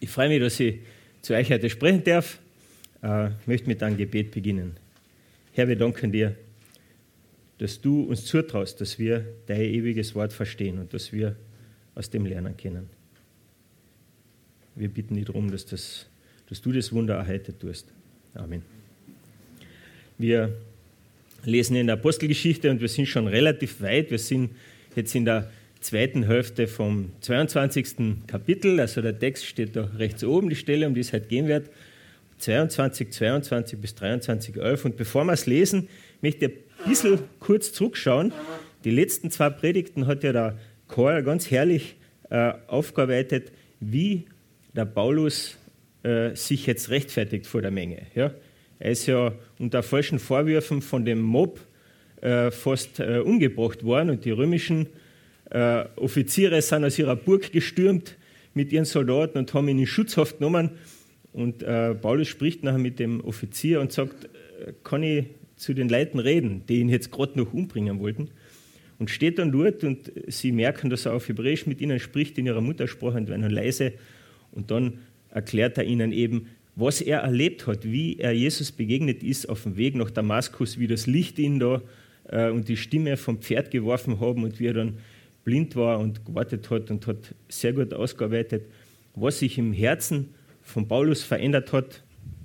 Ich freue mich, dass ich zu euch heute sprechen darf. Ich möchte mit einem Gebet beginnen. Herr, wir danken dir, dass du uns zutraust, dass wir dein ewiges Wort verstehen und dass wir aus dem lernen können. Wir bitten dich darum, dass du das Wunder auch heute tust. Amen. Wir lesen in der Apostelgeschichte und wir sind schon relativ weit. Wir sind jetzt in der zweiten Hälfte vom 22. Kapitel. Also der Text steht da rechts oben, die Stelle, um die es heute gehen wird. 22 bis 23, 11. Und bevor wir es lesen, möchte ich ein bisschen kurz zurückschauen. Die letzten zwei Predigten hat ja der Karl ganz herrlich aufgearbeitet, wie der Paulus sich jetzt rechtfertigt vor der Menge. Ja? Er ist ja unter falschen Vorwürfen von dem Mob fast umgebracht worden und die römischen Offiziere sind aus ihrer Burg gestürmt mit ihren Soldaten und haben ihn in Schutzhaft genommen. Und Paulus spricht nachher mit dem Offizier und sagt, kann ich zu den Leuten reden, die ihn jetzt gerade noch umbringen wollten. Und steht dann dort und sie merken, dass er auf Hebräisch mit ihnen spricht, in ihrer Muttersprache, und werden leise. Und dann erklärt er ihnen eben, was er erlebt hat, wie er Jesus begegnet ist auf dem Weg nach Damaskus, wie das Licht ihn da und die Stimme vom Pferd geworfen haben und wie er dann blind war und gewartet hat und hat sehr gut ausgearbeitet, was sich im Herzen von Paulus verändert hat.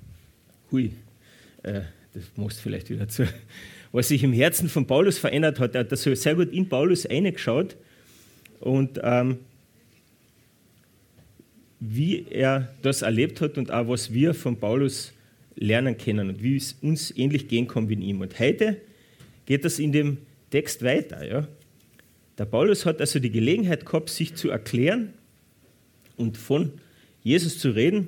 Das machst du vielleicht wieder zu. Was sich im Herzen von Paulus verändert hat, er hat da so sehr gut in Paulus reingeschaut und wie er das erlebt hat und auch was wir von Paulus lernen können und wie es uns ähnlich gehen kann wie in ihm. Und heute geht das in dem Text weiter. Ja? Der Paulus hat also die Gelegenheit gehabt, sich zu erklären und von Jesus zu reden,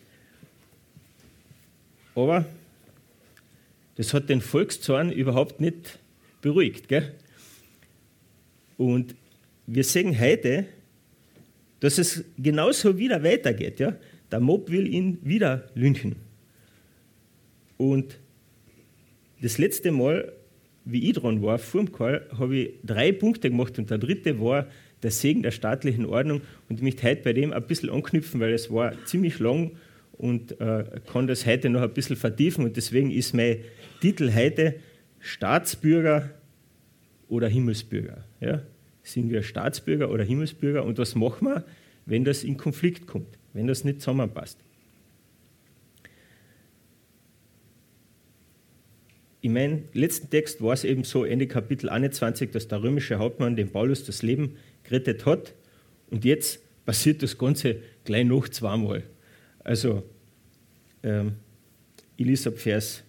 aber das hat den Volkszorn überhaupt nicht beruhigt. Gell? Und wir sehen heute, dass es genauso wieder weitergeht. Ja? Der Mob will ihn wieder lynchen. Und das letzte Mal, wie ich dran war, vor dem Karl, habe ich 3 Punkte gemacht und der dritte war der Segen der staatlichen Ordnung. Und ich möchte heute bei dem ein bisschen anknüpfen, weil es war ziemlich lang und kann das heute noch ein bisschen vertiefen. Und deswegen ist mein Titel heute Staatsbürger oder Himmelsbürger. Ja? Sind wir Staatsbürger oder Himmelsbürger? Und was machen wir, wenn das in Konflikt kommt, wenn das nicht zusammenpasst? In meinem letzten Text war es eben so, Ende Kapitel 21, dass der römische Hauptmann dem Paulus das Leben gerettet hat. Und jetzt passiert das Ganze gleich noch zweimal. Also, ich lese ab Vers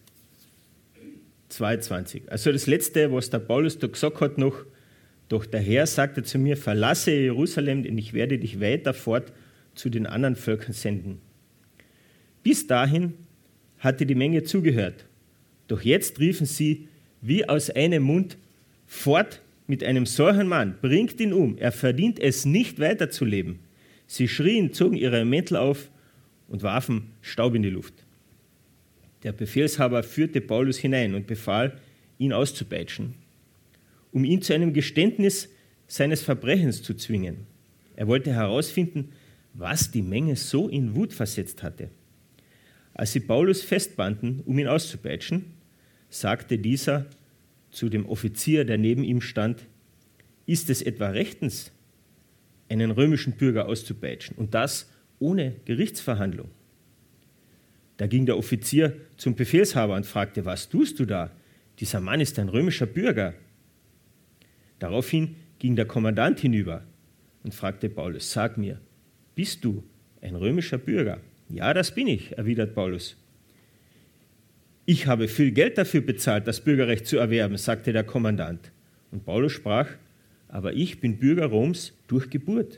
22. Also das Letzte, was der Paulus da gesagt hat noch, doch der Herr sagte zu mir, verlasse Jerusalem, denn ich werde dich weiter fort zu den anderen Völkern senden. Bis dahin hatte die Menge zugehört. Doch jetzt riefen sie wie aus einem Mund, fort mit einem solchen Mann, bringt ihn um, er verdient es nicht weiterzuleben. Sie schrien, zogen ihre Mäntel auf und warfen Staub in die Luft. Der Befehlshaber führte Paulus hinein und befahl, ihn auszupeitschen, um ihn zu einem Geständnis seines Verbrechens zu zwingen. Er wollte herausfinden, was die Menge so in Wut versetzt hatte. Als sie Paulus festbanden, um ihn auszupeitschen, sagte dieser zu dem Offizier, der neben ihm stand, ist es etwa rechtens, einen römischen Bürger auszupeitschen und das ohne Gerichtsverhandlung? Da ging der Offizier zum Befehlshaber und fragte, was tust du da? Dieser Mann ist ein römischer Bürger. Daraufhin ging der Kommandant hinüber und fragte Paulus, sag mir, bist du ein römischer Bürger? Ja, das bin ich, erwidert Paulus. Ich habe viel Geld dafür bezahlt, das Bürgerrecht zu erwerben, sagte der Kommandant. Und Paulus sprach, aber ich bin Bürger Roms durch Geburt.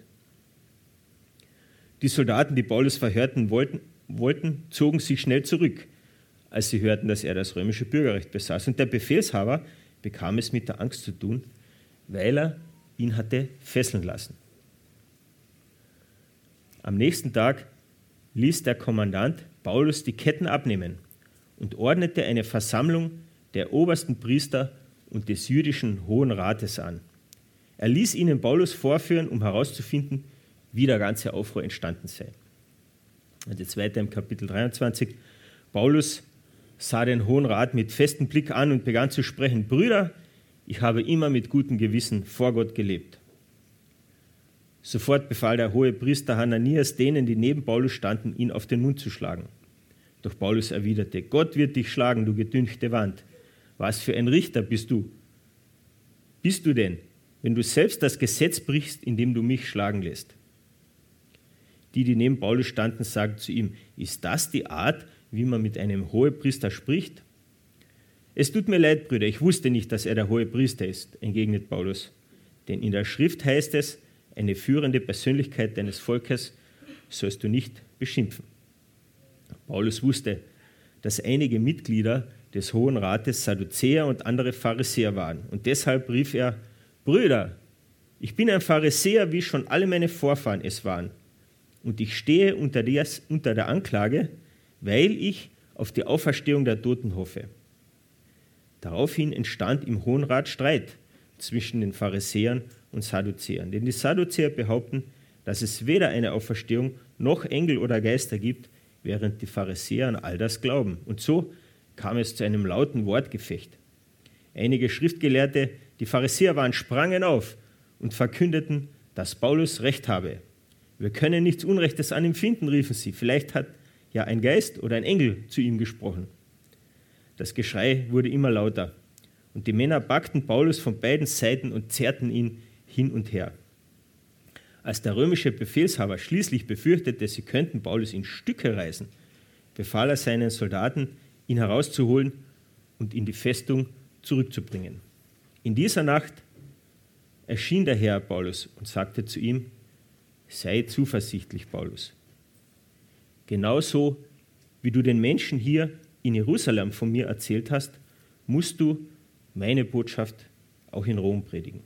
Die Soldaten, die Paulus verhörten wollten, zogen sich schnell zurück, als sie hörten, dass er das römische Bürgerrecht besaß. Und der Befehlshaber bekam es mit der Angst zu tun, weil er ihn hatte fesseln lassen. Am nächsten Tag ließ der Kommandant Paulus die Ketten abnehmen und ordnete eine Versammlung der obersten Priester und des jüdischen Hohen Rates an. Er ließ ihnen Paulus vorführen, um herauszufinden, wie der ganze Aufruhr entstanden sei. Und jetzt weiter im Kapitel 23. Paulus sah den Hohen Rat mit festem Blick an und begann zu sprechen: Brüder, ich habe immer mit gutem Gewissen vor Gott gelebt. Sofort befahl der hohe Priester Hananias denen, die neben Paulus standen, ihn auf den Mund zu schlagen. Doch Paulus erwiderte: Gott wird dich schlagen, du gedünchte Wand. Was für ein Richter bist du? Bist du denn, wenn du selbst das Gesetz brichst, indem du mich schlagen lässt? Die neben Paulus standen, sagten zu ihm: Ist das die Art, wie man mit einem Hohepriester spricht? Es tut mir leid, Brüder, ich wusste nicht, dass er der Hohepriester ist, entgegnet Paulus. Denn in der Schrift heißt es: Eine führende Persönlichkeit deines Volkes sollst du nicht beschimpfen. Paulus wusste, dass einige Mitglieder des Hohen Rates Sadduzäer und andere Pharisäer waren. Und deshalb rief er: Brüder, ich bin ein Pharisäer, wie schon alle meine Vorfahren es waren. Und ich stehe unter der Anklage, weil ich auf die Auferstehung der Toten hoffe. Daraufhin entstand im Hohen Rat Streit zwischen den Pharisäern und Sadduzäern. Denn die Sadduzäer behaupten, dass es weder eine Auferstehung noch Engel oder Geister gibt, während die Pharisäer an all das glauben. Und so kam es zu einem lauten Wortgefecht. Einige Schriftgelehrte, die Pharisäer waren, sprangen auf und verkündeten, dass Paulus Recht habe. Wir können nichts Unrechtes an ihm finden, riefen sie. Vielleicht hat ja ein Geist oder ein Engel zu ihm gesprochen. Das Geschrei wurde immer lauter. Und die Männer packten Paulus von beiden Seiten und zerrten ihn hin und her. Als der römische Befehlshaber schließlich befürchtete, sie könnten Paulus in Stücke reißen, befahl er seinen Soldaten, ihn herauszuholen und in die Festung zurückzubringen. In dieser Nacht erschien der Herr Paulus und sagte zu ihm: Sei zuversichtlich, Paulus. Genauso wie du den Menschen hier in Jerusalem von mir erzählt hast, musst du meine Botschaft auch in Rom predigen.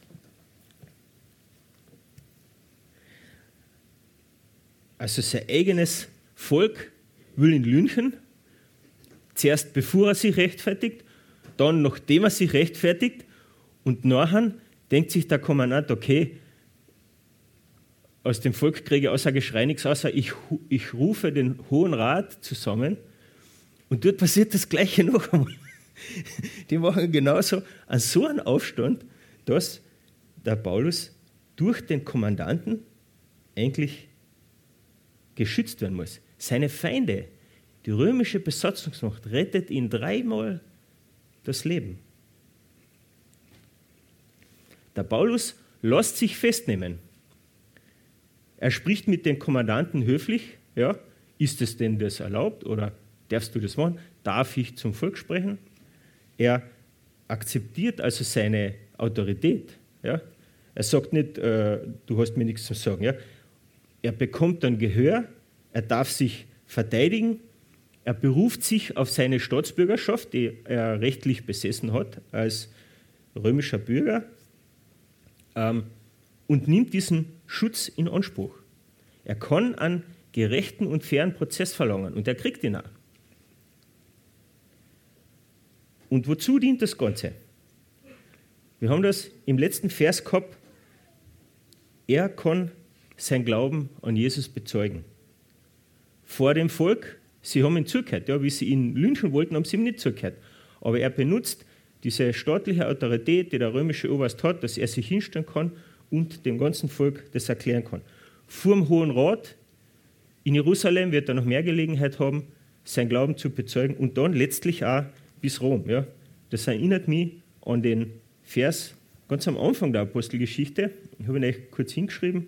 Also sein eigenes Volk will ihn lynchen, zuerst bevor er sich rechtfertigt, dann nachdem er sich rechtfertigt, und nachher denkt sich der Kommandant: Okay, aus dem Volk kriege ich außer Geschrei nichts, außer ich rufe den Hohen Rat zusammen, und dort passiert das Gleiche noch einmal. Die machen genauso so einen Aufstand, dass der Paulus durch den Kommandanten eigentlich geschützt werden muss. Seine Feinde, die römische Besatzungsmacht, rettet ihn 3-mal das Leben. Der Paulus lässt sich festnehmen. Er spricht mit den Kommandanten höflich: Ja, ist es denn das erlaubt oder darfst du das machen? Darf ich zum Volk sprechen? Er akzeptiert also seine Autorität. Ja? Er sagt nicht, du hast mir nichts zu sagen. Ja? Er bekommt dann Gehör, er darf sich verteidigen, er beruft sich auf seine Staatsbürgerschaft, die er rechtlich besessen hat als römischer Bürger, und nimmt diesen Schutz in Anspruch. Er kann einen gerechten und fairen Prozess verlangen und er kriegt ihn auch. Und wozu dient das Ganze? Wir haben das im letzten Vers gehabt. Er kann sein Glauben an Jesus bezeugen. Vor dem Volk, sie haben ihn zugehört. Ja, wie sie ihn lynchen wollten, haben sie ihm nicht zugehört. Aber er benutzt diese staatliche Autorität, die der römische Oberst hat, dass er sich hinstellen kann und dem ganzen Volk das erklären kann. Vor dem Hohen Rat in Jerusalem wird er noch mehr Gelegenheit haben, sein Glauben zu bezeugen, und dann letztlich auch bis Rom. Ja. Das erinnert mich an den Vers ganz am Anfang der Apostelgeschichte. Ich habe ihn euch kurz hingeschrieben.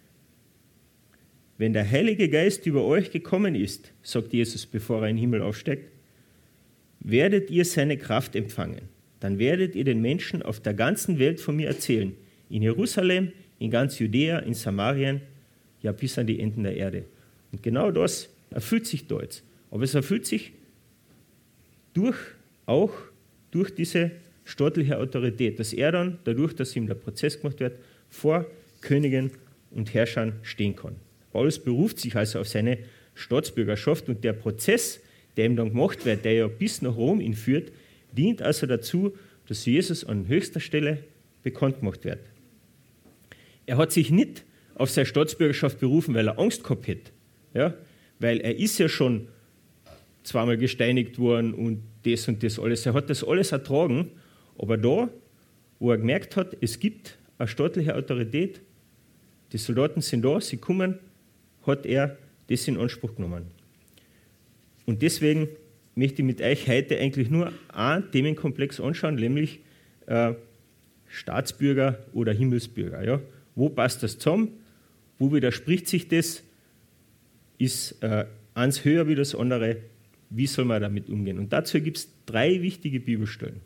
Wenn der Heilige Geist über euch gekommen ist, sagt Jesus, bevor er in den Himmel aufsteigt, werdet ihr seine Kraft empfangen. Dann werdet ihr den Menschen auf der ganzen Welt von mir erzählen. In Jerusalem, in ganz Judäa, in Samarien, ja bis an die Enden der Erde. Und genau das erfüllt sich da jetzt. Aber es erfüllt sich auch durch diese staatliche Autorität, dass er dann, dadurch, dass ihm der Prozess gemacht wird, vor Königen und Herrschern stehen kann. Paulus beruft sich also auf seine Staatsbürgerschaft, und der Prozess, der ihm dann gemacht wird, der ja bis nach Rom ihn führt, dient also dazu, dass Jesus an höchster Stelle bekannt gemacht wird. Er hat sich nicht auf seine Staatsbürgerschaft berufen, weil er Angst gehabt hätte, ja? weil er ist ja schon zweimal gesteinigt worden und das alles. Er hat das alles ertragen, aber da, wo er gemerkt hat, es gibt eine staatliche Autorität, die Soldaten sind da, sie kommen, hat er das in Anspruch genommen. Und deswegen möchte ich mit euch heute eigentlich nur einen Themenkomplex anschauen, nämlich Staatsbürger oder Himmelsbürger. Ja? Wo passt das zusammen? Wo widerspricht sich das? Ist eins höher wie das andere? Wie soll man damit umgehen? Und dazu gibt es 3 wichtige Bibelstellen.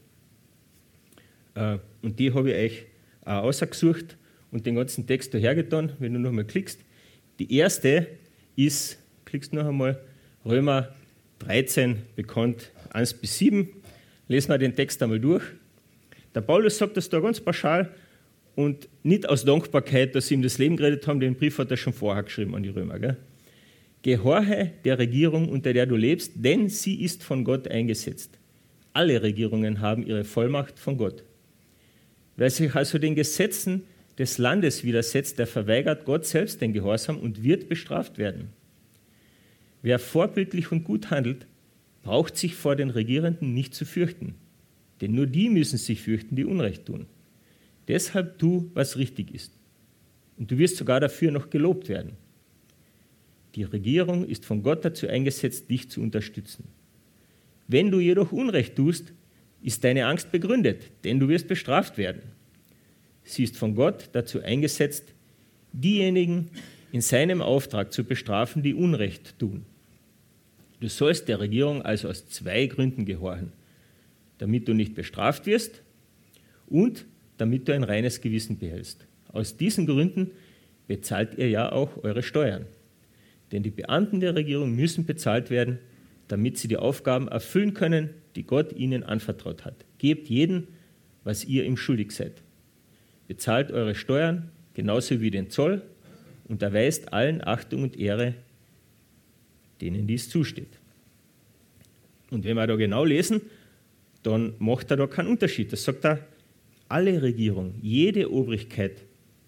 Und die habe ich euch auch ausgesucht und den ganzen Text dahergetan, wenn du noch mal klickst. Die erste ist, klickst noch einmal, Römer 13, bekannt 1-7. Lesen wir den Text einmal durch. Der Paulus sagt das da ganz pauschal und nicht aus Dankbarkeit, dass sie ihm das Leben gerettet haben, den Brief hat er schon vorher geschrieben an die Römer. Gell? Gehorche der Regierung, unter der du lebst, denn sie ist von Gott eingesetzt. Alle Regierungen haben ihre Vollmacht von Gott. Wer sich also den Gesetzen des Landes widersetzt, der verweigert Gott selbst den Gehorsam und wird bestraft werden. Wer vorbildlich und gut handelt, braucht sich vor den Regierenden nicht zu fürchten, denn nur die müssen sich fürchten, die Unrecht tun. Deshalb tu, was richtig ist. Und du wirst sogar dafür noch gelobt werden. Die Regierung ist von Gott dazu eingesetzt, dich zu unterstützen. Wenn du jedoch Unrecht tust, ist deine Angst begründet, denn du wirst bestraft werden. Sie ist von Gott dazu eingesetzt, diejenigen in seinem Auftrag zu bestrafen, die Unrecht tun. Du sollst der Regierung also aus 2 Gründen gehorchen, damit du nicht bestraft wirst und damit du ein reines Gewissen behältst. Aus diesen Gründen bezahlt ihr ja auch eure Steuern. Denn die Beamten der Regierung müssen bezahlt werden, damit sie die Aufgaben erfüllen können, die Gott ihnen anvertraut hat. Gebt jedem, was ihr ihm schuldig seid. Bezahlt eure Steuern, genauso wie den Zoll, und erweist allen Achtung und Ehre, denen dies zusteht. Und wenn wir da genau lesen, dann macht er da keinen Unterschied. Das sagt er, alle Regierung, jede Obrigkeit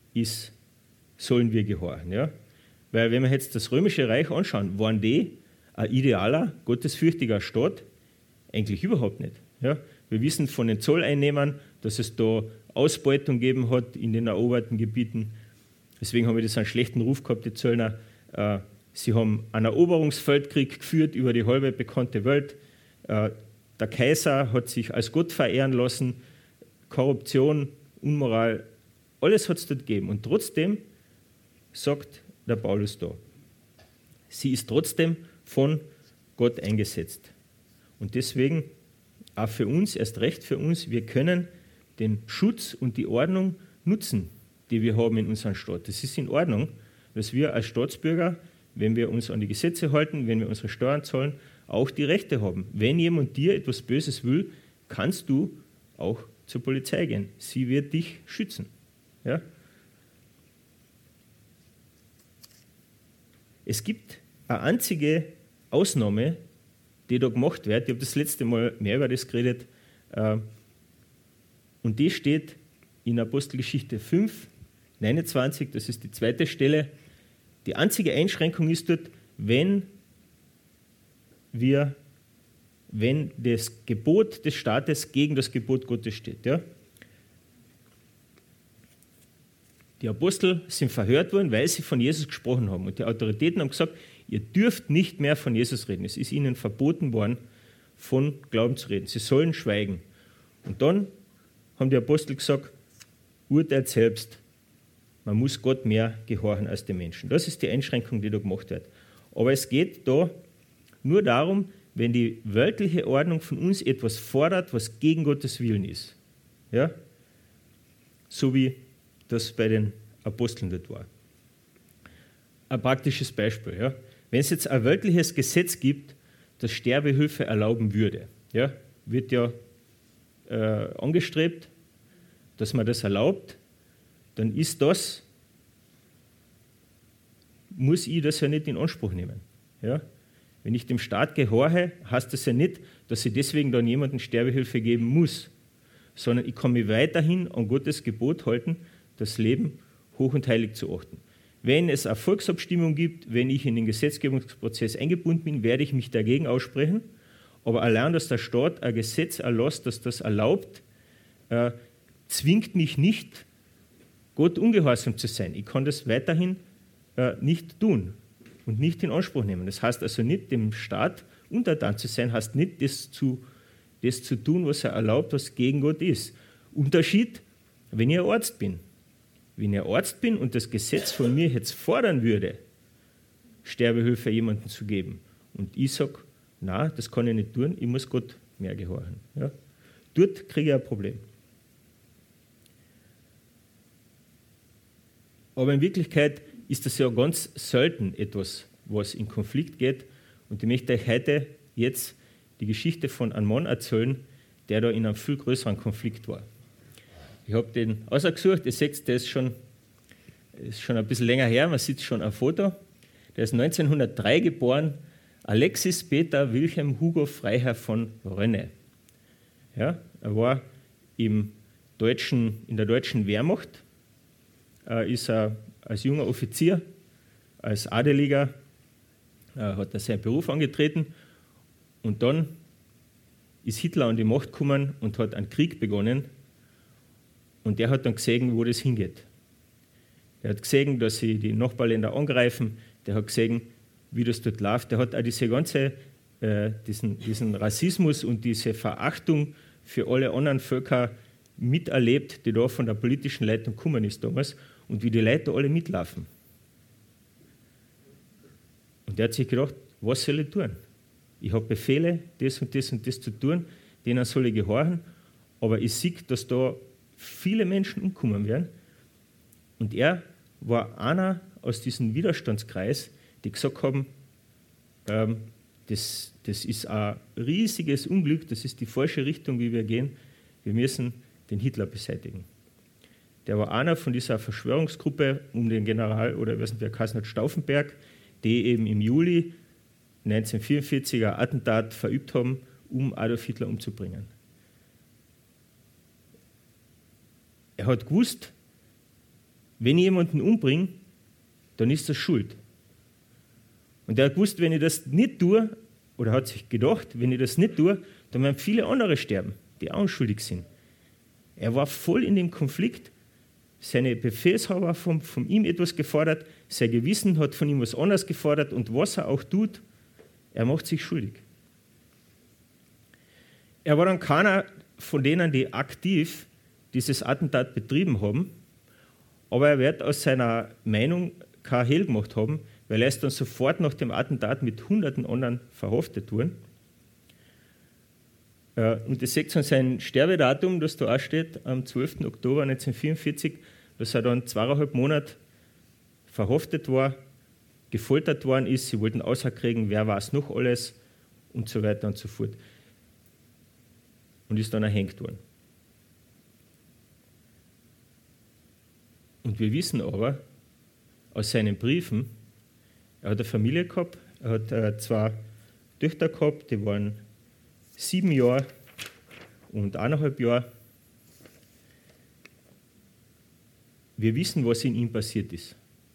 sollen wir gehorchen. Ja? Weil wenn wir jetzt das Römische Reich anschauen, waren die ein idealer, gottesfürchtiger Staat? Eigentlich überhaupt nicht. Ja? Wir wissen von den Zolleinnehmern, dass es da Ausbeutung gegeben hat in den eroberten Gebieten. Deswegen haben wir das einen schlechten Ruf gehabt, die Zöllner. Sie haben einen Eroberungsfeldkrieg geführt über die halbe bekannte Welt. Der Kaiser hat sich als Gott verehren lassen. Korruption, Unmoral, alles hat es dort gegeben. Und trotzdem sagt der Paulus da, sie ist trotzdem von Gott eingesetzt. Und deswegen auch für uns, erst recht für uns, wir können den Schutz und die Ordnung nutzen, die wir haben in unserem Staat. Das ist in Ordnung, dass wir als Staatsbürger, wenn wir uns an die Gesetze halten, wenn wir unsere Steuern zahlen, auch die Rechte haben. Wenn jemand dir etwas Böses will, kannst du auch zur Polizei gehen. Sie wird dich schützen. Ja? Es gibt eine einzige Ausnahme, die da gemacht wird. Ich habe das letzte Mal mehr über das geredet. Und die steht in Apostelgeschichte 5, 29, das ist die 2. Stelle. Die einzige Einschränkung ist dort, wenn das Gebot des Staates gegen das Gebot Gottes steht. Ja? Die Apostel sind verhört worden, weil sie von Jesus gesprochen haben. Und die Autoritäten haben gesagt, ihr dürft nicht mehr von Jesus reden. Es ist ihnen verboten worden, von Glauben zu reden. Sie sollen schweigen. Und dann haben die Apostel gesagt, urteilt selbst. Man muss Gott mehr gehorchen als den Menschen. Das ist die Einschränkung, die da gemacht wird. Aber es geht da nur darum, wenn die weltliche Ordnung von uns etwas fordert, was gegen Gottes Willen ist. Ja? So wie das bei den Aposteln dort war. Ein praktisches Beispiel. Ja? Wenn es jetzt ein weltliches Gesetz gibt, das Sterbehilfe erlauben würde, ja? Wird ja angestrebt, dass man das erlaubt, dann muss ich das ja nicht in Anspruch nehmen. Ja? Wenn ich dem Staat gehorche, heißt das ja nicht, dass ich deswegen dann jemandem Sterbehilfe geben muss, sondern ich kann mich weiterhin an Gottes Gebot halten, das Leben hoch und heilig zu achten. Wenn es eine Volksabstimmung gibt, wenn ich in den Gesetzgebungsprozess eingebunden bin, werde ich mich dagegen aussprechen. Aber allein, dass der Staat ein Gesetz erlässt, das das erlaubt, zwingt mich nicht, Gott ungehorsam zu sein. Ich kann das weiterhin nicht tun und nicht in Anspruch nehmen. Das heißt also nicht, dem Staat untertan zu sein, heißt nicht, das zu tun, was er erlaubt, was gegen Gott ist. Unterschied, wenn ich ein Arzt bin. Wenn ich ein Arzt bin und das Gesetz von mir jetzt fordern würde, Sterbehilfe jemandem zu geben, und ich sage, nein, das kann ich nicht tun, ich muss Gott mehr gehorchen. Ja? Dort kriege ich ein Problem. Aber in Wirklichkeit ist das ja ganz selten etwas, was in Konflikt geht. Und ich möchte euch heute jetzt die Geschichte von einem Mann erzählen, der da in einem viel größeren Konflikt war. Ich habe den ausgesucht, ihr seht, der ist schon ein bisschen länger her, man sieht schon ein Foto. Der ist 1903 geboren, Alexis Peter Wilhelm Hugo Freiherr von Rönne. Ja, er war in der deutschen Wehrmacht, ist er als junger Offizier, als Adeliger, hat er seinen Beruf angetreten und dann ist Hitler an die Macht gekommen und hat einen Krieg begonnen und der hat dann gesehen, wo das hingeht. Er hat gesehen, dass sie die Nachbarländer angreifen, der hat gesehen, wie das dort läuft, der hat auch diesen Rassismus und diese Verachtung für alle anderen Völker miterlebt, die da von der politischen Leitung gekommen ist damals und wie die Leute alle mitlaufen. Und er hat sich gedacht, was soll ich tun? Ich habe Befehle, das und das und das zu tun, denen soll ich gehorchen, aber ich sehe, dass da viele Menschen umkommen werden. Und er war einer aus diesem Widerstandskreis, die gesagt haben, das ist ein riesiges Unglück, das ist die falsche Richtung, wie wir gehen, wir müssen den Hitler beseitigen. Der war einer von dieser Verschwörungsgruppe um den General, oder ich weiß nicht, wer geheißen hat, Stauffenberg, die eben im Juli 1944 ein Attentat verübt haben, um Adolf Hitler umzubringen. Er hat gewusst, wenn ich jemanden umbringe, dann ist das Schuld. Und er hat gewusst, wenn ich das nicht tue, oder hat sich gedacht, wenn ich das nicht tue, dann werden viele andere sterben, die auch unschuldig sind. Er war voll in dem Konflikt. Seine Befehlshaber haben von ihm etwas gefordert, sein Gewissen hat von ihm was anderes gefordert und was er auch tut, er macht sich schuldig. Er war dann keiner von denen, die aktiv dieses Attentat betrieben haben, aber er wird aus seiner Meinung kein Hehl gemacht haben, weil er ist dann sofort nach dem Attentat mit hunderten anderen verhaftet worden. Und das seht ihr an sein Sterbedatum, das da auch steht, am 12. Oktober 1944, dass er dann 2,5 Monate verhaftet war, gefoltert worden ist, sie wollten auskriegen, wer war es noch alles und so weiter und so fort. Und ist dann erhängt worden. Und wir wissen aber aus seinen Briefen, er hat eine Familie gehabt, er hat 2 Töchter gehabt, die waren 7 Jahre und 1,5 Jahre. Wir wissen, was in ihm passiert ist.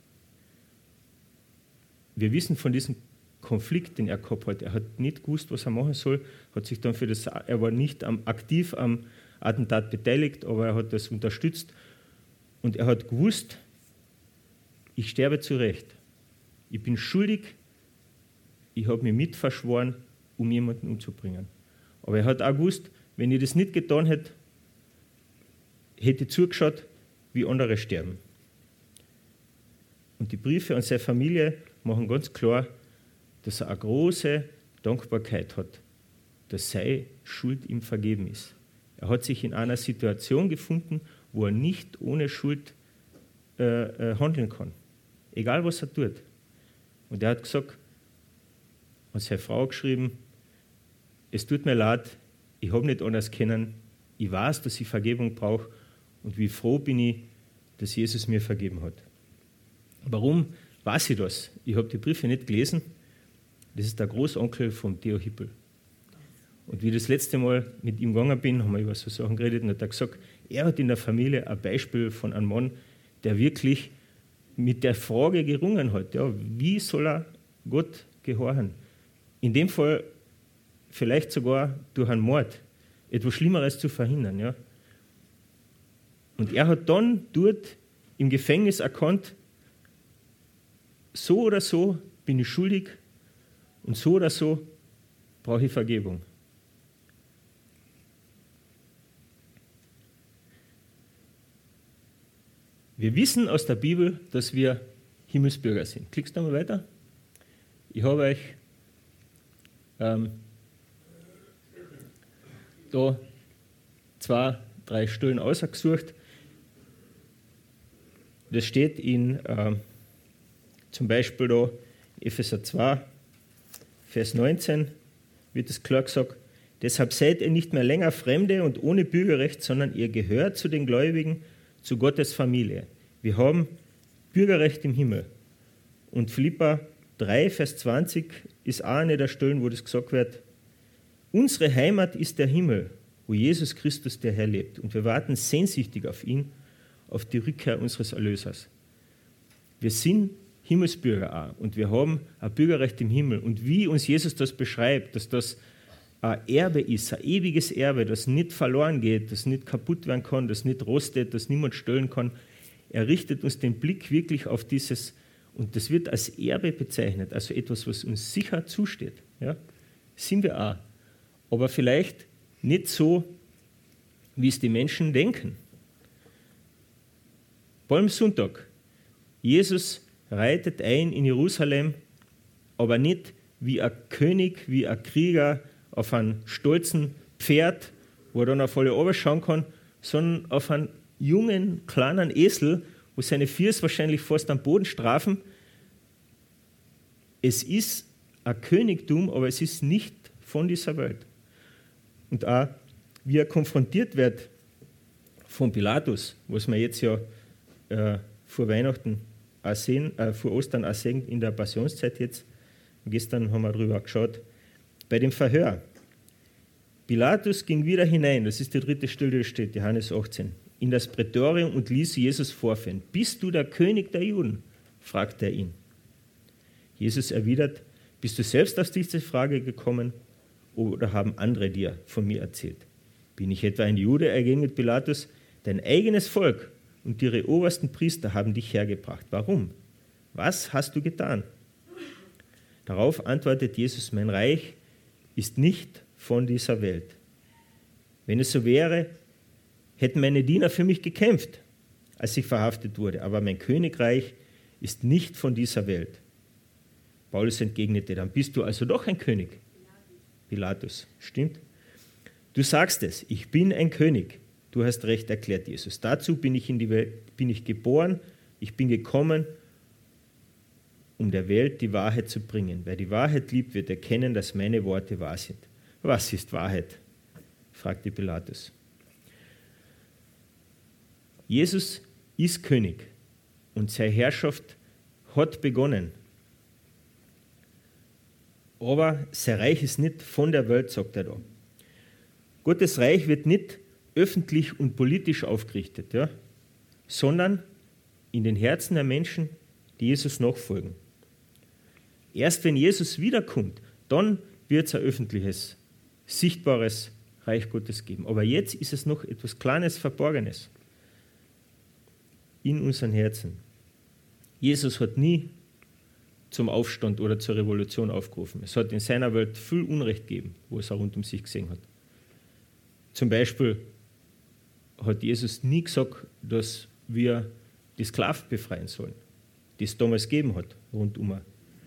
Wir wissen von diesem Konflikt, den er gehabt hat. Er hat nicht gewusst, was er machen soll, hat sich dann er war nicht aktiv am Attentat beteiligt, aber er hat das unterstützt. Und er hat gewusst, ich sterbe zu Recht. Ich bin schuldig, ich habe mich mitverschworen, um jemanden umzubringen. Aber er hat auch gewusst, wenn ich das nicht getan hätte, hätte ich zugeschaut, wie andere sterben. Und die Briefe an seine Familie machen ganz klar, dass er eine große Dankbarkeit hat, dass seine Schuld ihm vergeben ist. Er hat sich in einer Situation gefunden, wo er nicht ohne Schuld handeln kann. Egal, was er tut. Und er hat gesagt, an seine Frau geschrieben, es tut mir leid, ich habe nicht anders können, ich weiß, dass ich Vergebung brauche und wie froh bin ich, dass Jesus mir vergeben hat. Warum weiß ich das? Ich habe die Briefe nicht gelesen. Das ist der Großonkel von Theo Hippel. Und wie ich das letzte Mal mit ihm gegangen bin, haben wir über so Sachen geredet und hat er gesagt, er hat in der Familie ein Beispiel von einem Mann, der wirklich mit der Frage gerungen hat, ja, wie soll er Gott gehorchen? In dem Fall vielleicht sogar durch einen Mord, etwas Schlimmeres zu verhindern. Ja. Und er hat dann dort im Gefängnis erkannt, so oder so bin ich schuldig und so oder so brauche ich Vergebung. Wir wissen aus der Bibel, dass wir Himmelsbürger sind. Klickst du mal weiter? Ich habe euch da 2, 3 Stellen ausgesucht. Das steht in zum Beispiel da in Epheser 2, Vers 19, wird es klar gesagt, deshalb seid ihr nicht mehr länger Fremde und ohne Bürgerrecht, sondern ihr gehört zu den Gläubigen, zu Gottes Familie. Wir haben Bürgerrecht im Himmel. Und Philipper 3, Vers 20 ist auch eine der Stellen, wo das gesagt wird, unsere Heimat ist der Himmel, wo Jesus Christus der Herr lebt. Und wir warten sehnsüchtig auf ihn, auf die Rückkehr unseres Erlösers. Wir sind Himmelsbürger auch und wir haben ein Bürgerrecht im Himmel. Und wie uns Jesus das beschreibt, dass das ein Erbe ist, ein ewiges Erbe, das nicht verloren geht, das nicht kaputt werden kann, das nicht rostet, das niemand stehlen kann. Er richtet uns den Blick wirklich auf dieses, und das wird als Erbe bezeichnet, also etwas, was uns sicher zusteht. Ja? Sind wir auch. Aber vielleicht nicht so, wie es die Menschen denken. Palmsonntag. Jesus reitet ein in Jerusalem, aber nicht wie ein König, wie ein Krieger auf einem stolzen Pferd, wo er dann auf alle runterschauen kann, sondern auf einen jungen, kleinen Esel, wo seine Füße wahrscheinlich fast am Boden strafen. Es ist ein Königtum, aber es ist nicht von dieser Welt. Und auch, wie er konfrontiert wird von Pilatus, was wir jetzt ja vor Weihnachten auch sehen, vor Ostern auch sehen, in der Passionszeit jetzt. Gestern haben wir darüber geschaut. Bei dem Verhör. Pilatus ging wieder hinein, das ist die 3. Stelle, die steht, Johannes 18, in das Prätorium und ließ Jesus vorführen. Bist du der König der Juden? Fragte er ihn. Jesus erwidert, bist du selbst auf diese Frage gekommen oder haben andere dir von mir erzählt? Bin ich etwa ein Jude, ergegnet Pilatus? Dein eigenes Volk und ihre obersten Priester haben dich hergebracht. Warum? Was hast du getan? Darauf antwortet Jesus, mein Reich ist nicht von dieser Welt. Wenn es so wäre, hätten meine Diener für mich gekämpft, als ich verhaftet wurde. Aber mein Königreich ist nicht von dieser Welt. Paulus entgegnete, dann bist du also doch ein König. Pilatus, stimmt? Du sagst es, ich bin ein König. Du hast recht, erklärt Jesus. Dazu bin ich in die Welt, bin ich geboren, ich bin gekommen, um der Welt die Wahrheit zu bringen. Wer die Wahrheit liebt, wird erkennen, dass meine Worte wahr sind. Was ist Wahrheit? Fragte Pilatus. Jesus ist König und seine Herrschaft hat begonnen. Aber sein Reich ist nicht von der Welt, sagt er da. Gottes Reich wird nicht öffentlich und politisch aufgerichtet, ja, sondern in den Herzen der Menschen, die Jesus nachfolgen. Erst wenn Jesus wiederkommt, dann wird es ein öffentliches, sichtbares Reich Gottes geben. Aber jetzt ist es noch etwas Kleines, Verborgenes in unseren Herzen. Jesus hat nie zum Aufstand oder zur Revolution aufgerufen. Es hat in seiner Welt viel Unrecht gegeben, wo es auch rund um sich gesehen hat. Zum Beispiel hat Jesus nie gesagt, dass wir die Sklaven befreien sollen, die es damals gegeben hat, rundum.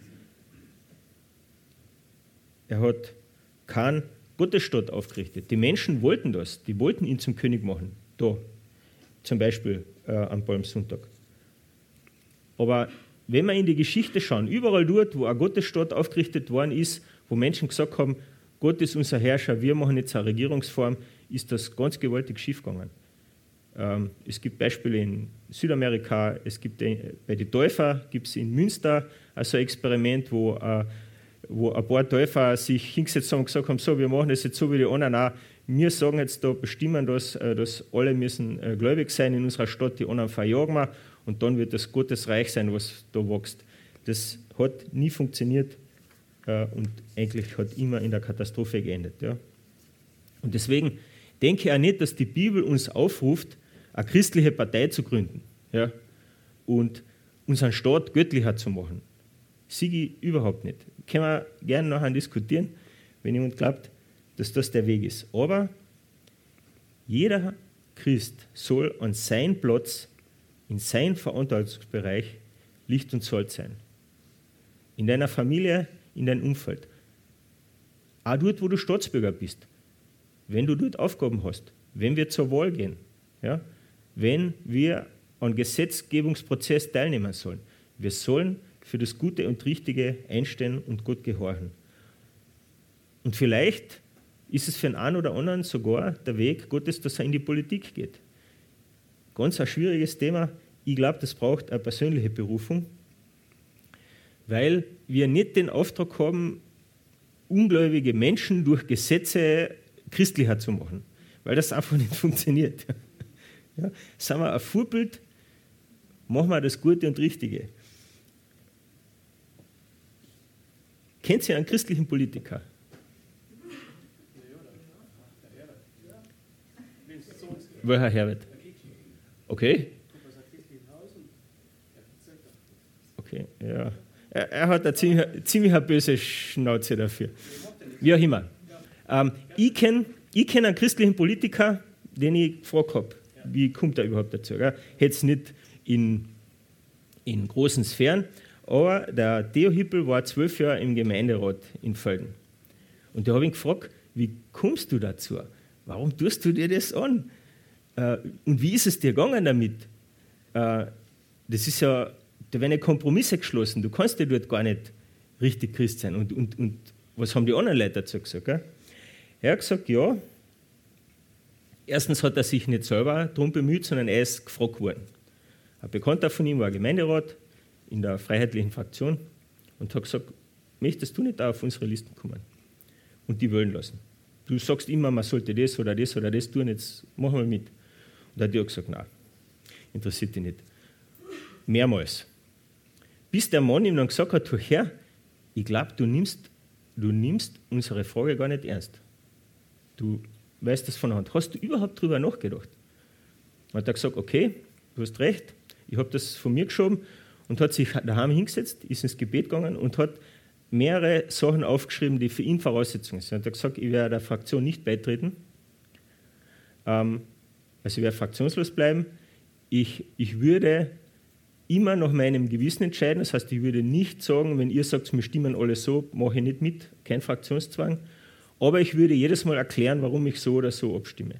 Er hat keinen Gottesstaat aufgerichtet. Die Menschen wollten das, die wollten ihn zum König machen, da, zum Beispiel am Palmsonntag. Aber wenn wir in die Geschichte schauen, überall dort, wo ein Gottesstaat aufgerichtet worden ist, wo Menschen gesagt haben, Gott ist unser Herrscher, wir machen jetzt eine Regierungsform, ist das ganz gewaltig schiefgegangen. Es gibt Beispiele in Südamerika, es gibt bei den Täufern, gibt es in Münster also ein Experiment, wo ein paar Täufer sich hingesetzt haben und gesagt haben, so, wir machen das jetzt so wie die anderen auch. Wir sagen jetzt da, bestimmen das, dass alle müssen gläubig sein in unserer Stadt, die anderen verjagen wir. und dann wird das Gottes Reich sein, was da wächst. Das hat nie funktioniert und eigentlich hat immer in der Katastrophe geendet. Ja. Und deswegen denke ich auch nicht, dass die Bibel uns aufruft, eine christliche Partei zu gründen, ja, und unseren Staat göttlicher zu machen. Sehe ich überhaupt nicht. Können wir gerne nachher diskutieren, wenn jemand glaubt, dass das der Weg ist. Aber jeder Christ soll an seinem Platz, in seinem Verantwortungsbereich Licht und Salz sein. In deiner Familie, in deinem Umfeld. Auch dort, wo du Staatsbürger bist. Wenn du dort Aufgaben hast, wenn wir zur Wahl gehen, ja, wenn wir an Gesetzgebungsprozess teilnehmen sollen. Wir sollen für das Gute und Richtige einstehen und Gott gehorchen. Und vielleicht ist es für den einen oder anderen sogar der Weg Gottes, dass er in die Politik geht. Ganz ein schwieriges Thema. Ich glaube, das braucht eine persönliche Berufung, weil wir nicht den Auftrag haben, ungläubige Menschen durch Gesetze christlicher zu machen, weil das einfach nicht funktioniert. Ja, sagen wir ein Vorbild, machen wir das Gute und Richtige. Kennt ihr einen christlichen Politiker? Welcher Herbert? Okay. Okay, ja. Er hat eine ziemlich böse Schnauze dafür. Wie auch immer. Ich kenn einen christlichen Politiker, den ich gefragt habe. Wie kommt er überhaupt dazu? Jetzt nicht in großen Sphären, aber der Theo Hippel war 12 Jahre im Gemeinderat in Völden. Und da habe ich ihn gefragt, wie kommst du dazu? Warum tust du dir das an? Und wie ist es dir gegangen damit? Das ist ja, da werden ja Kompromisse geschlossen. Du kannst ja dort gar nicht richtig Christ sein. Und was haben die anderen Leute dazu gesagt? Gell? Er hat gesagt, ja, erstens hat er sich nicht selber darum bemüht, sondern er ist gefragt worden. Ein Bekannter von ihm war Gemeinderat in der Freiheitlichen Fraktion und hat gesagt, möchtest du nicht da auf unsere Listen kommen und die wählen lassen? Du sagst immer, man sollte das oder das oder das tun, jetzt machen wir mit. Und er hat gesagt, nein, interessiert dich nicht. Mehrmals. Bis der Mann ihm dann gesagt hat, du Herr, ich glaube, du nimmst unsere Frage gar nicht ernst. Du weißt das von der Hand. Hast du überhaupt darüber nachgedacht? Und hat er gesagt, okay, du hast recht, ich habe das von mir geschoben und hat sich daheim hingesetzt, ist ins Gebet gegangen und hat mehrere Sachen aufgeschrieben, die für ihn Voraussetzungen sind. Er hat gesagt, ich werde der Fraktion nicht beitreten, also ich werde fraktionslos bleiben, ich würde immer nach meinem Gewissen entscheiden, das heißt, ich würde nicht sagen, wenn ihr sagt, wir stimmen alle so, mache ich nicht mit, kein Fraktionszwang, aber ich würde jedes Mal erklären, warum ich so oder so abstimme.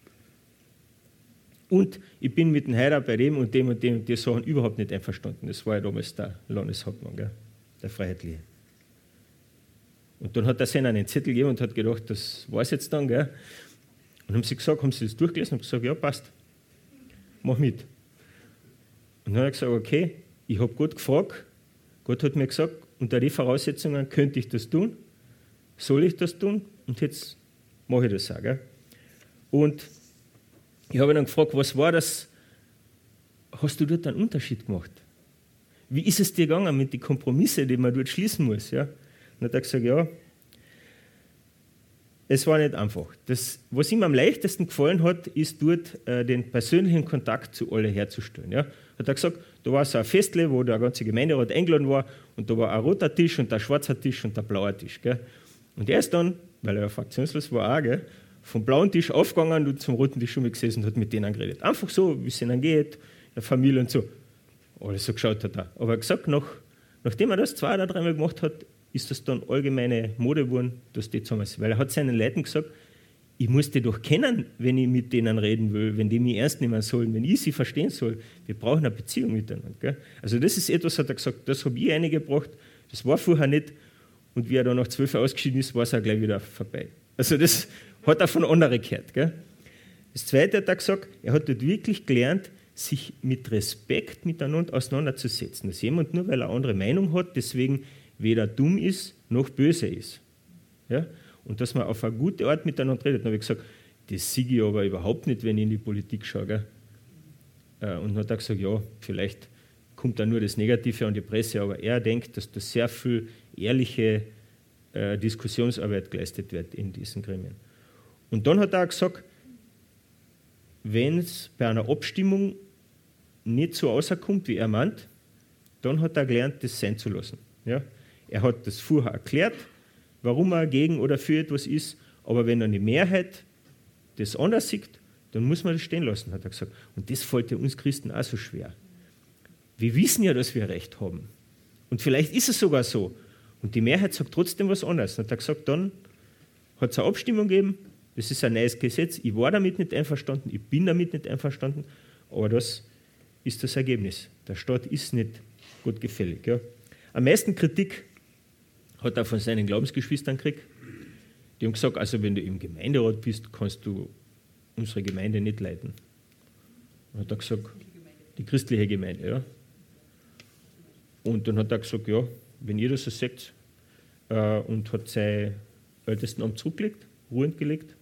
Und ich bin mit dem Heider bei dem und dem und dem und die Sachen überhaupt nicht einverstanden. Das war ja damals der Landeshauptmann, gell? Der Freiheitliche. Und dann hat er seinen einen Zettel gegeben und hat gedacht, das war es jetzt dann. Gell? Und haben sie gesagt, haben sie das durchgelesen und gesagt, ja, passt, mach mit. Und dann hat er gesagt, okay, ich habe Gott gefragt, Gott hat mir gesagt, unter den Voraussetzungen könnte ich das tun, soll ich das tun? Und jetzt mache ich das auch. Gell? Und ich habe ihn dann gefragt, was war das? Hast du dort einen Unterschied gemacht? Wie ist es dir gegangen mit den Kompromissen, die man dort schließen muss? Ja? Und hat er gesagt, ja, es war nicht einfach. Das, was ihm am leichtesten gefallen hat, ist dort den persönlichen Kontakt zu allen herzustellen. Ja? Hat er gesagt, da war so ein Festle, wo der ganze Gemeinderat eingeladen war und da war ein roter Tisch und ein schwarzer Tisch und ein blauer Tisch. Gell? Und er ist dann, weil er ja fraktionslos war auch, gell, vom blauen Tisch aufgegangen und zum roten Tisch schon mal gesessen und hat mit denen geredet. Einfach so, wie es ihnen geht, der Familie und so. Alles so geschaut hat er. Aber er hat gesagt, nachdem er das 2 oder 3 Mal gemacht hat, ist das dann allgemeine Mode geworden, dass die zusammen sind. Weil er hat seinen Leuten gesagt, ich muss die doch kennen, wenn ich mit denen reden will, wenn die mich ernst nehmen sollen, wenn ich sie verstehen soll. Wir brauchen eine Beziehung miteinander. Gell? Also das ist etwas, hat er gesagt, das habe ich eingebracht, das war vorher nicht. Und wie er dann nach 12 Jahren ausgeschieden ist, war es auch gleich wieder vorbei. Also das hat er von anderen gehört. Gell? Das Zweite hat er gesagt, er hat dort wirklich gelernt, sich mit Respekt miteinander auseinanderzusetzen. Dass jemand nur, weil er eine andere Meinung hat, deswegen weder dumm ist, noch böse ist. Ja? Und dass man auf eine gute Art miteinander redet. Dann habe ich gesagt, das sehe ich aber überhaupt nicht, wenn ich in die Politik schaue. Gell? und hat auch gesagt, ja, vielleicht kommt da nur das Negative an die Presse, aber er denkt, dass da sehr viel ehrliche Diskussionsarbeit geleistet wird in diesen Gremien. Und dann hat er auch gesagt, wenn es bei einer Abstimmung nicht so rauskommt, wie er meint, dann hat er gelernt, das sein zu lassen. Ja? Er hat das vorher erklärt, warum er gegen oder für etwas ist, aber wenn dann die Mehrheit das anders sieht, dann muss man das stehen lassen, hat er gesagt. Und das fällt ja uns Christen auch so schwer. Wir wissen ja, dass wir Recht haben. Und vielleicht ist es sogar so. Und die Mehrheit sagt trotzdem was anderes. Dann hat er gesagt, dann hat es eine Abstimmung gegeben, das ist ein neues Gesetz, ich war damit nicht einverstanden, ich bin damit nicht einverstanden, aber das ist das Ergebnis. Der Staat ist nicht Gott gefällig. Ja. Am meisten Kritik hat er von seinen Glaubensgeschwistern gekriegt. Die haben gesagt, also wenn du im Gemeinderat bist, kannst du unsere Gemeinde nicht leiten. Dann hat er gesagt, die christliche Gemeinde, ja. Und dann hat er gesagt, ja, wenn ihr das so sagt, und hat sein Ältestenamt zurückgelegt, ruhend gelegt.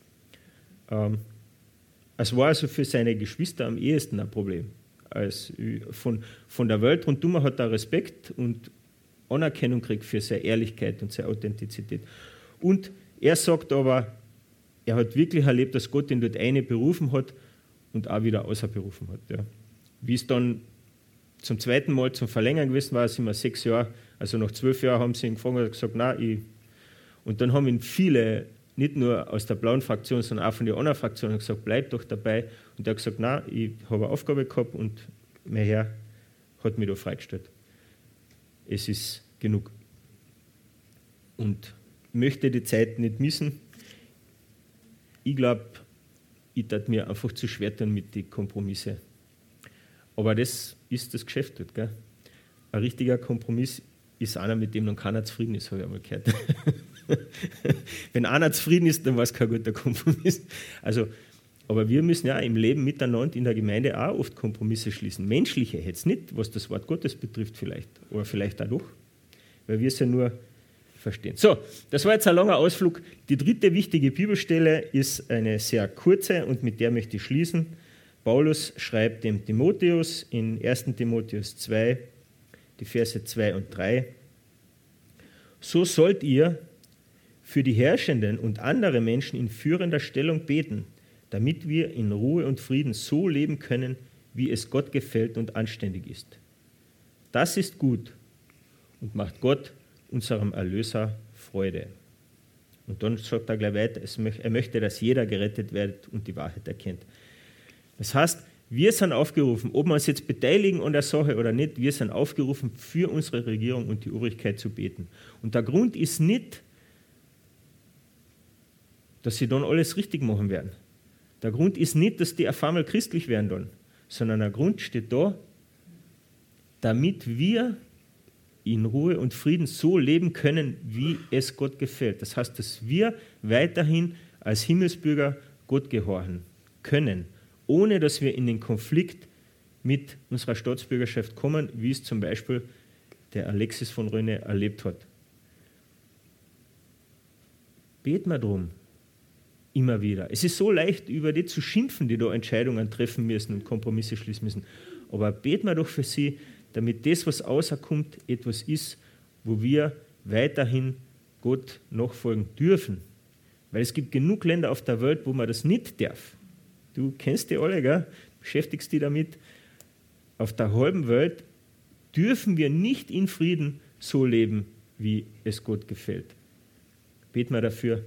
Es war also für seine Geschwister am ehesten ein Problem. Von der Welt rundum hat er Respekt und Anerkennung gekriegt für seine Ehrlichkeit und seine Authentizität. Und er sagt aber, er hat wirklich erlebt, dass Gott ihn dort eine berufen hat und auch wieder außerberufen hat. Ja. Wie es dann zum zweiten Mal zum Verlängern gewesen war, sind wir 6 Jahre, also nach 12 Jahren haben sie ihn gefragt und gesagt, nein, und dann haben ihn viele, nicht nur aus der blauen Fraktion, sondern auch von den anderen Fraktionen gesagt, bleib doch dabei. Und er hat gesagt, nein, ich habe eine Aufgabe gehabt und mein Herr hat mich da freigestellt. Es ist genug. Und möchte die Zeit nicht missen. Ich glaube, ich tat mir einfach zu schwer tun mit den Kompromissen. Aber das ist das Geschäft dort. Gell? Ein richtiger Kompromiss ist einer, mit dem noch keiner zufrieden ist, habe ich einmal gehört. Wenn einer zufrieden ist, dann war es kein guter Kompromiss. Also, aber wir müssen ja im Leben miteinander in der Gemeinde auch oft Kompromisse schließen. Menschliche jetzt nicht, was das Wort Gottes betrifft vielleicht, oder vielleicht auch doch, weil wir es ja nur verstehen. So, das war jetzt ein langer Ausflug. Die dritte wichtige Bibelstelle ist eine sehr kurze und mit der möchte ich schließen. Paulus schreibt dem Timotheus in 1. Timotheus 2, die Verse 2 und 3. So sollt ihr für die Herrschenden und andere Menschen in führender Stellung beten, damit wir in Ruhe und Frieden so leben können, wie es Gott gefällt und anständig ist. Das ist gut und macht Gott, unserem Erlöser, Freude. Und dann sagt er gleich weiter, er möchte, dass jeder gerettet wird und die Wahrheit erkennt. Das heißt, wir sind aufgerufen, ob wir uns jetzt beteiligen an der Sache oder nicht, wir sind aufgerufen, für unsere Regierung und die Obrigkeit zu beten. Und der Grund ist nicht, dass sie dann alles richtig machen werden. Der Grund ist nicht, dass die auf einmal christlich werden dann, sondern der Grund steht da, damit wir in Ruhe und Frieden so leben können, wie es Gott gefällt. Das heißt, dass wir weiterhin als Himmelsbürger Gott gehorchen können, ohne dass wir in den Konflikt mit unserer Staatsbürgerschaft kommen, wie es zum Beispiel der Alexis von Röhne erlebt hat. Beten wir drum. Immer wieder. Es ist so leicht, über die zu schimpfen, die da Entscheidungen treffen müssen und Kompromisse schließen müssen. Aber beten wir doch für sie, damit das, was außerkommt, etwas ist, wo wir weiterhin Gott nachfolgen dürfen. Weil es gibt genug Länder auf der Welt, wo man das nicht darf. Du kennst die alle, gell? Beschäftigst dich damit. Auf der halben Welt dürfen wir nicht in Frieden so leben, wie es Gott gefällt. Beten wir dafür.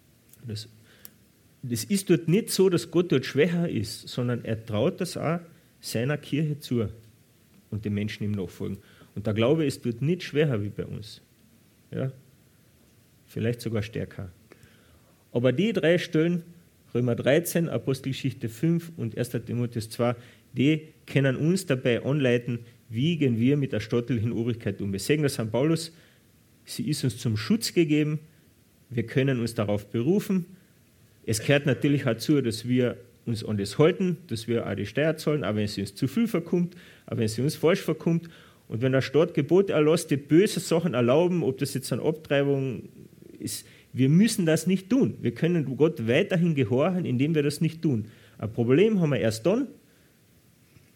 Das ist dort nicht so, dass Gott dort schwächer ist, sondern er traut das auch seiner Kirche zu und den Menschen ihm nachfolgen. Und der Glaube ist dort nicht schwächer wie bei uns. Ja? Vielleicht sogar stärker. Aber die 3 Stellen, Römer 13, Apostelgeschichte 5 und 1. Timotheus 2, die können uns dabei anleiten, wie gehen wir mit der staatlichen Obrigkeit um. Wir sehen das an Paulus, sie ist uns zum Schutz gegeben, wir können uns darauf berufen. Es gehört natürlich auch dazu, dass wir uns an das halten, dass wir auch die Steuer zahlen, auch wenn sie uns zu viel verkommt, auch wenn sie uns falsch verkommt. Und wenn der Staat Gebote erlässt, die böse Sachen erlauben, ob das jetzt eine Abtreibung ist, wir müssen das nicht tun. Wir können Gott weiterhin gehorchen, indem wir das nicht tun. Ein Problem haben wir erst dann,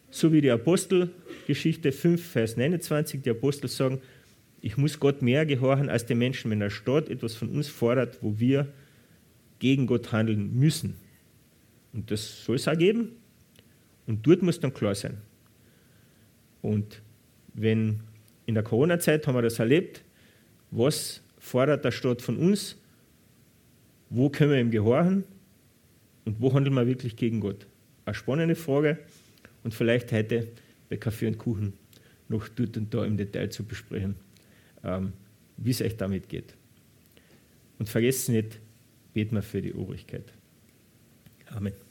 So wie die Apostelgeschichte 5, Vers 29, die Apostel sagen, ich muss Gott mehr gehorchen als den Menschen, wenn der Staat etwas von uns fordert, wo wir gegen Gott handeln müssen. Und das soll es auch geben. Und dort muss dann klar sein. Und wenn in der Corona-Zeit haben wir das erlebt, was fordert der Staat von uns, wo können wir ihm gehorchen und wo handeln wir wirklich gegen Gott? Eine spannende Frage und vielleicht heute bei Kaffee und Kuchen noch dort und da im Detail zu besprechen, wie es euch damit geht. Und vergesst nicht, beten wir für die Obrigkeit. Amen.